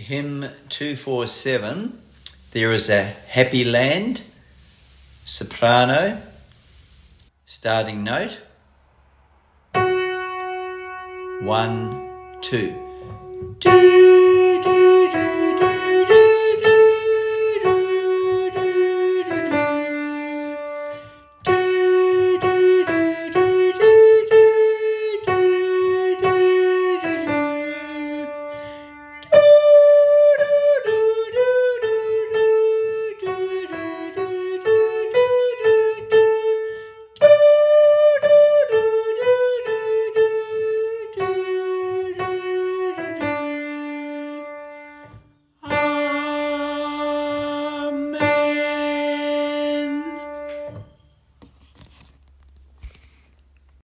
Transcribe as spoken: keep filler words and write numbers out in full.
hymn two forty-seven, There is a Happy Land, soprano, starting note, one, two. Do